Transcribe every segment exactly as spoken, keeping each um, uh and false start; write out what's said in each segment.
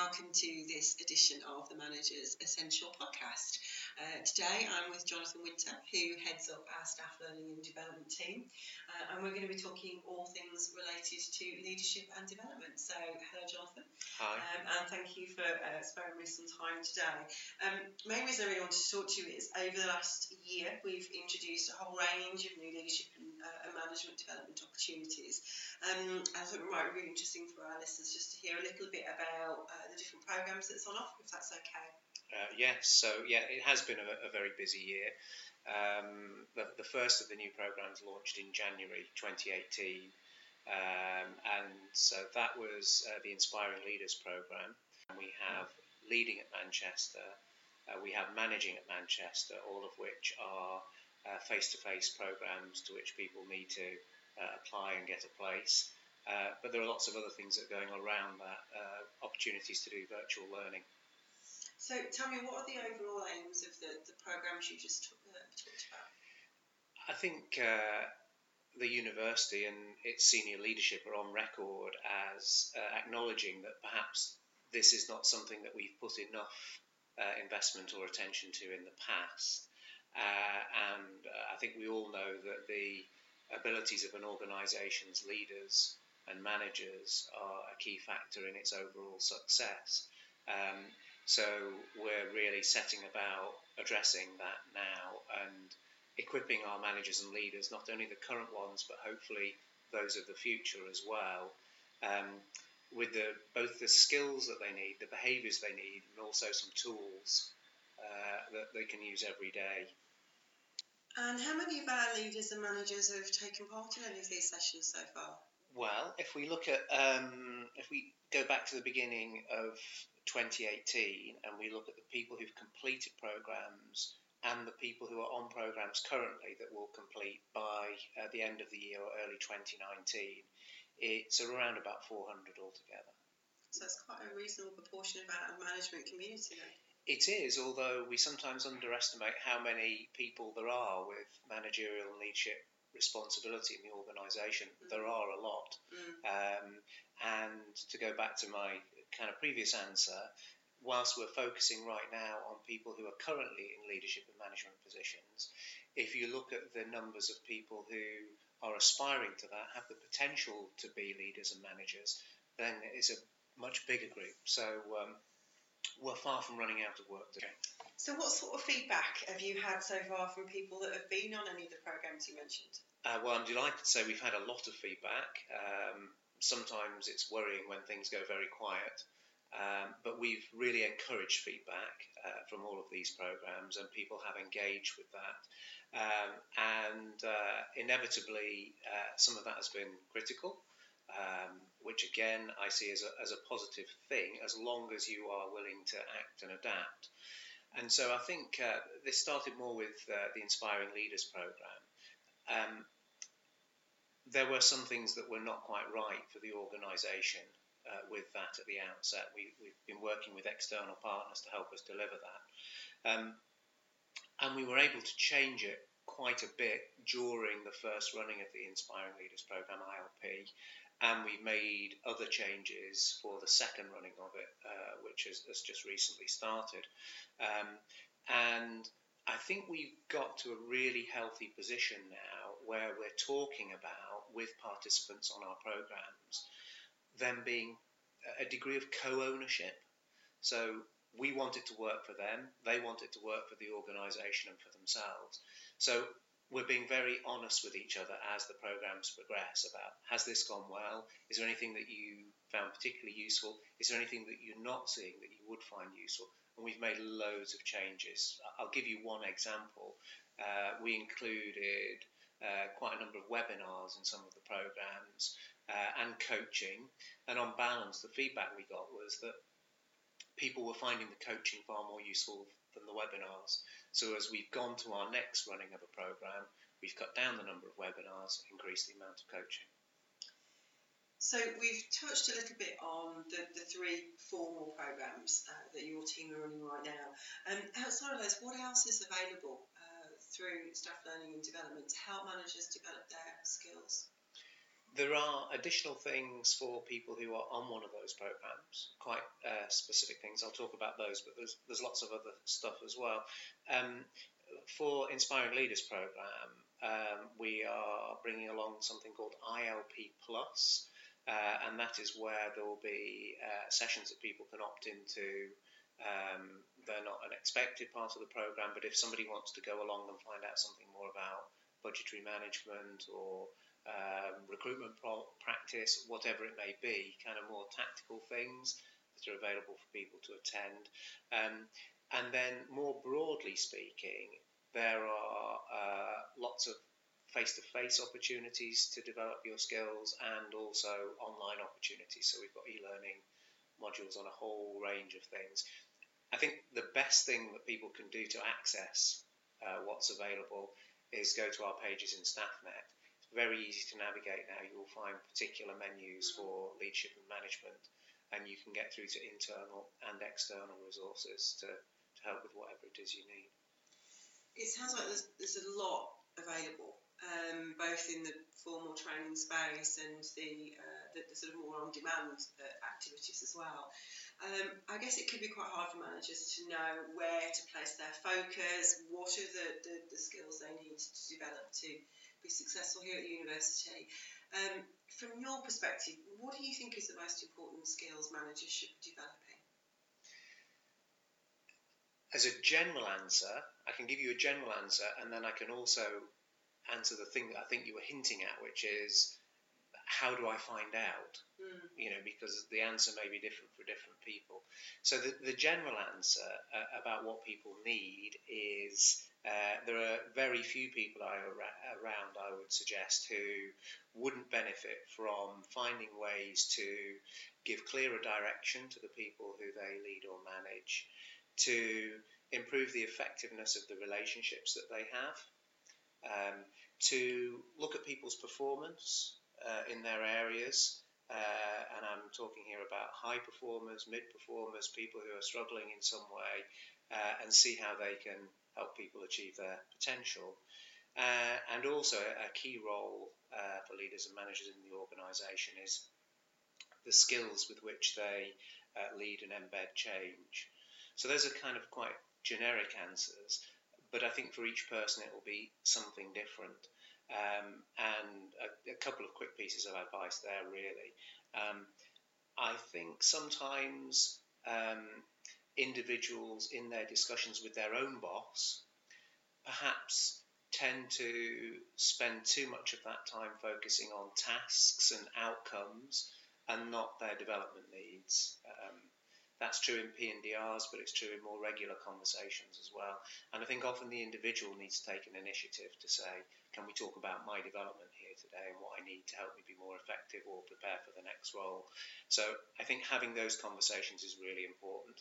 welcome to this edition of the Manager's Essential Podcast. Uh, today I'm with Jonathan Winter, who heads up our Staff Learning and Development team, uh, and we're going to be talking all things related to leadership and development. So, hello Jonathan. Hi. Um, and thank you for uh, sparing me some time today. Um, main reason I really wanted to talk to you is over the last year we've introduced a whole range of new leadership and, uh, and management development opportunities. Um, and I thought it might be really interesting for our listeners just to hear a little bit about uh, the different programmes that's on offer, if that's okay. Uh, yes, so yeah, it has been a, a very busy year. Um, the, the first of the new programmes launched in January twenty eighteen, um, and so that was uh, the Inspiring Leaders programme. We have Leading at Manchester, uh, we have Managing at Manchester, all of which are uh, face-to-face programmes to which people need to uh, apply and get a place. Uh, but there are lots of other things that are going around that, uh, opportunities to do virtual learning. So tell me, what are the overall aims of the, the programmes you just talk, uh, talked about? I think uh, the university and its senior leadership are on record as uh, acknowledging that perhaps this is not something that we've put enough uh, investment or attention to in the past. Uh, and uh, I think we all know that the abilities of an organisation's leaders and managers are a key factor in its overall success. Um, so we're really setting about addressing that now and equipping our managers and leaders, not only the current ones, but hopefully those of the future as well, um, with the, both the skills that they need, the behaviours they need, and also some tools uh, that they can use every day. And how many of our leaders and managers have taken part in any of these sessions so far? Well, if we look at, um, if we go back to the beginning of twenty eighteen and we look at the people who've completed programmes and the people who are on programmes currently that will complete by uh, the end of the year or early twenty nineteen, it's around about four hundred altogether. So it's quite a reasonable proportion of our management community then. It is, although we sometimes underestimate how many people there are with managerial and leadership responsibility in the organisation. Mm. There are a lot. Mm. Um, and to go back to my kind of previous answer, whilst we're focusing right now on people who are currently in leadership and management positions, if you look at the numbers of people who are aspiring to that, have the potential to be leaders and managers, then it's a much bigger group. So um, we're far from running out of work to do. So what sort of feedback have you had so far from people that have been on any of the programmes you mentioned? Uh, well, I'm delighted to say we've had a lot of feedback. Um, sometimes it's worrying when things go very quiet, um, but we've really encouraged feedback uh, from all of these programmes, and people have engaged with that. Um, and uh, inevitably, uh, some of that has been critical, um, which again I see as a, as a positive thing, as long as you are willing to act and adapt. And so I think uh, this started more with uh, the Inspiring Leaders programme. Um, there were some things that were not quite right for the organisation uh, with that at the outset. We, we've been working with external partners to help us deliver that. Um, and we were able to change it quite a bit during the first running of the Inspiring Leaders programme, I L P. And we made other changes for the second running of it, uh, which has, has just recently started. Um, and I think we've got to a really healthy position now where we're talking about, with participants on our programmes, them being a degree of co-ownership. So we want it to work for them, they want it to work for the organisation and for themselves. So we're being very honest with each other as the programmes progress about, has this gone well? Is there anything that you found particularly useful? Is there anything that you're not seeing that you would find useful? And we've made loads of changes. I'll give you one example. Uh, we included uh, quite a number of webinars in some of the programmes uh, and coaching. And on balance, the feedback we got was that people were finding the coaching far more useful than the webinars. So as we've gone to our next running of a programme, we've cut down the number of webinars, increased the amount of coaching. So we've touched a little bit on the, the three formal programmes uh, that your team are running right now. And outside of those, what else is available uh, through Staff Learning and Development to help managers develop their skills? there are additional things for people who are on one of those programs, quite uh, specific things. I'll talk about those, but there's there's lots of other stuff as well. Um, for Inspiring Leaders program, um, we are bringing along something called I L P Plus, uh, and that is where there will be uh, sessions that people can opt into. Um, they're not an expected part of the program, but if somebody wants to go along and find out something more about budgetary management or um, recruitment pro- practice, whatever it may be, kind of more tactical things that are available for people to attend. Um, and then more broadly speaking, there are uh, lots of face-to-face opportunities to develop your skills and also online opportunities. So we've got e-learning modules on a whole range of things. I think the best thing that people can do to access uh, what's available is go to our pages in StaffNet. It's very easy to navigate now. You'll find particular menus for leadership and management, and you can get through to internal and external resources to, to help with whatever it is you need. It sounds like there's, there's a lot available, um, both in the formal training space and the, uh, the, the sort of more on-demand uh, activities as well. Um, I guess it could be quite hard for managers to know where to place their focus, what are the, the, the skills they need to develop to be successful here at the university. Um, from your perspective, what do you think is the most important skills managers should be developing? As a general answer, I can give you a general answer, and then I can also answer the thing that I think you were hinting at, which is, how do I find out? Mm. You know, because the answer may be different for different people. So the, the general answer uh, about what people need is uh, there are very few people I, around, I would suggest, who wouldn't benefit from finding ways to give clearer direction to the people who they lead or manage, to improve the effectiveness of the relationships that they have, um, to look at people's performance Uh, in their areas, uh, and I'm talking here about high performers, mid performers, people who are struggling in some way, uh, and see how they can help people achieve their potential. Uh, and also a key role uh, for leaders and managers in the organisation is the skills with which they uh, lead and embed change. So those are kind of quite generic answers, but I think for each person it will be something different. Um, and a, a couple of quick pieces of advice there, really. Um, I think sometimes um, individuals in their discussions with their own boss perhaps tend to spend too much of that time focusing on tasks and outcomes and not their development needs. Um, That's true in P and D Rs, but it's true in more regular conversations as well. And I think often the individual needs to take an initiative to say, can we talk about my development here today and what I need to help me be more effective or prepare for the next role? So I think having those conversations is really important.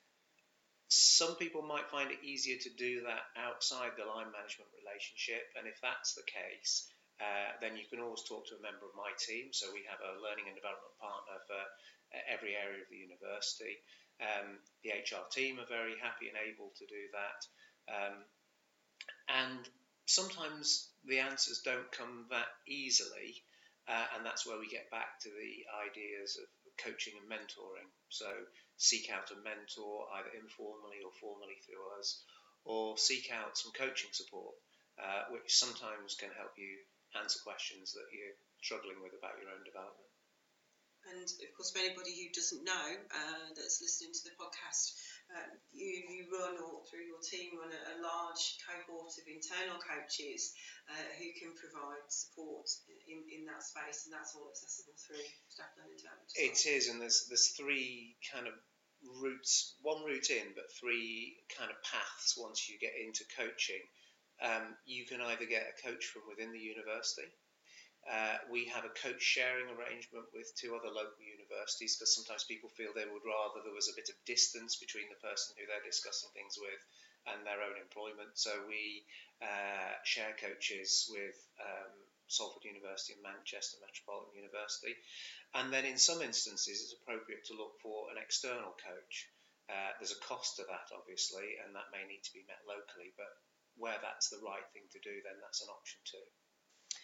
Some people might find it easier to do that outside the line management relationship, and if that's the case, uh, then you can always talk to a member of my team. So we have a learning and development partner for every area of the university. Um, the H R team are very happy and able to do that. Um, and sometimes the answers don't come that easily, uh, and that's where we get back to the ideas of coaching and mentoring. So seek out a mentor, either informally or formally through us, or seek out some coaching support, uh, which sometimes can help you answer questions that you're struggling with about your own development. And of course, for anybody who doesn't know uh, that's listening to the podcast, uh, you, you run, or through your team, run a, a large cohort of internal coaches uh, who can provide support in, in that space, and that's all accessible through Staff Learning Development. It is, and there's there's three kind of routes, one route in, but three kind of paths once you get into coaching. Um, you can either get a coach from within the university. Uh, we have a coach sharing arrangement with two other local universities, because sometimes people feel they would rather there was a bit of distance between the person who they're discussing things with and their own employment. So we uh, share coaches with um, Salford University and Manchester Metropolitan University. And then in some instances, it's appropriate to look for an external coach. Uh, there's a cost to that, obviously, and that may need to be met locally. But where that's the right thing to do, then that's an option too.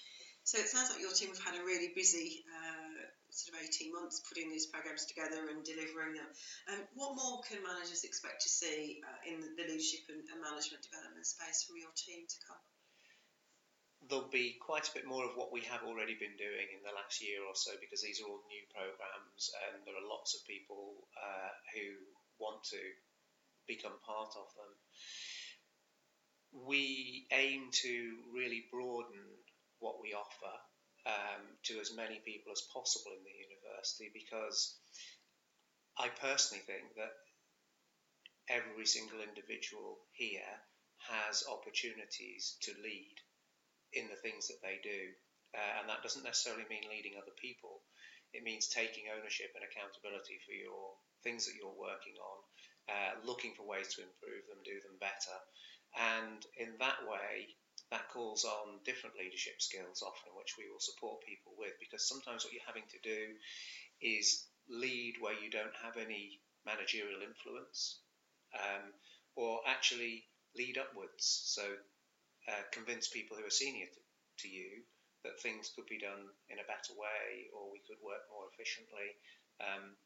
So it sounds like your team have had a really busy uh, sort of eighteen months putting these programs together and delivering them. Um, what more can managers expect to see uh, in the leadership and, and management development space from your team to come? There'll be quite a bit more of what we have already been doing in the last year or so, because these are all new programs and there are lots of people uh, who want to become part of them. We aim to really broaden what we offer um, to as many people as possible in the university, because I personally think that every single individual here has opportunities to lead in the things that they do. Uh, and that doesn't necessarily mean leading other people. It means taking ownership and accountability for your things that you're working on, uh, looking for ways to improve them, do them better. And in that way, that calls on different leadership skills often, which we will support people with, because sometimes what you're having to do is lead where you don't have any managerial influence, um, or actually lead upwards. So uh, convince people who are senior to, to you that things could be done in a better way, or we could work more efficiently. Um,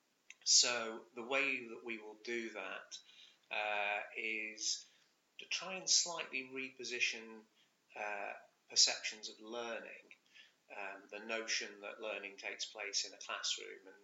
so the way that we will do that uh, is to try and slightly reposition uh, perceptions of learning, um, the notion that learning takes place in a classroom. And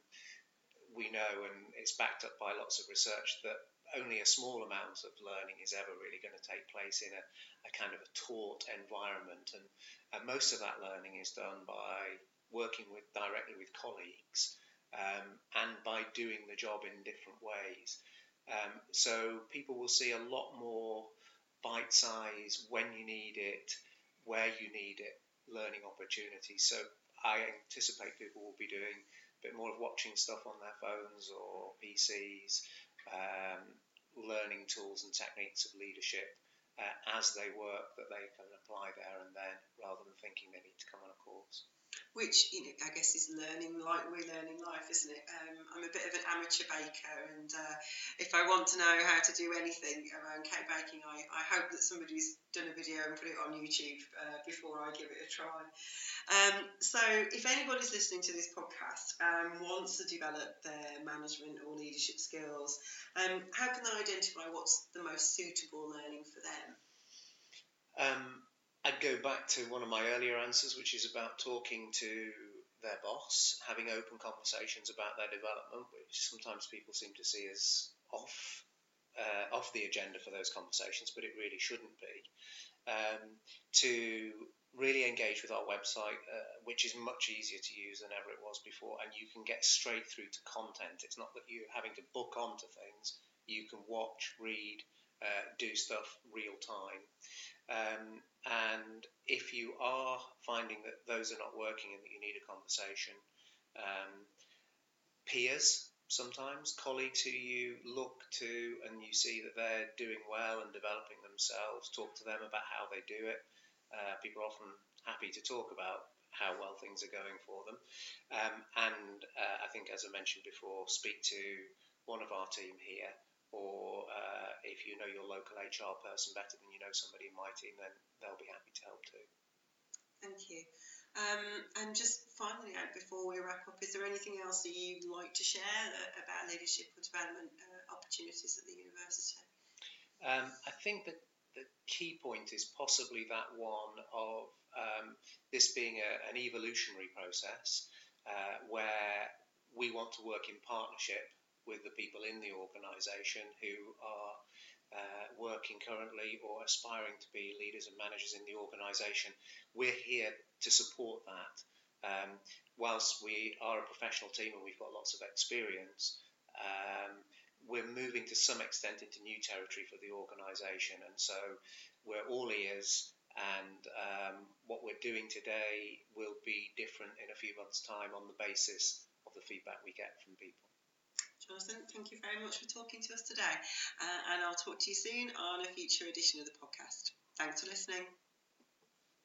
we know, and it's backed up by lots of research, that only a small amount of learning is ever really going to take place in a, a kind of a taught environment. And, and most of that learning is done by working with directly with colleagues um, and by doing the job in different ways. Um, so people will see a lot more bite size, when you need it, where you need it, learning opportunities. So I anticipate people will be doing a bit more of watching stuff on their phones or P Cs, um, learning tools and techniques of leadership uh, as they work, that they can apply there and then, rather than thinking they need to come on a course. Which, you know, I guess is learning like we learn in life, isn't it? Um, I'm a bit of an amateur baker, and uh, if I want to know how to do anything around cake baking, I, I hope that somebody's done a video and put it on YouTube uh, before I give it a try. Um, so if anybody's listening to this podcast and um, wants to develop their management or leadership skills, um, how can they identify what's the most suitable learning for them? Um, I'd go back to one of my earlier answers, which is about talking to their boss, having open conversations about their development, which sometimes people seem to see as off uh, off the agenda for those conversations, but it really shouldn't be. Um, to really engage with our website, uh, which is much easier to use than ever it was before, and you can get straight through to content. It's not that you're having to book onto things. You can watch, read, uh, do stuff real time. Um, and if you are finding that those are not working and that you need a conversation, um, peers, sometimes colleagues who you look to and you see that they're doing well and developing themselves, talk to them about how they do it. Uh, people are often happy to talk about how well things are going for them. Um, and uh, I think, as I mentioned before, speak to one of our team here, or uh, if you know your local H R person better than you know somebody in my team, then they'll be happy to help too. Thank you. Um, and just finally, out before we wrap up, is there anything else that you'd like to share about leadership or development uh, opportunities at the university? Um, I think that the key point is possibly that one of um, this being a, an evolutionary process uh, where we want to work in partnership with the people in the organisation who are uh, working currently or aspiring to be leaders and managers in the organisation. We're here to support that. Um, whilst we are a professional team and we've got lots of experience, um, we're moving to some extent into new territory for the organisation, and so we're all ears, and um, what we're doing today will be different in a few months' time on the basis of the feedback we get from people. Jonathan, thank you very much for talking to us today, uh, and I'll talk to you soon on a future edition of the podcast. Thanks for listening.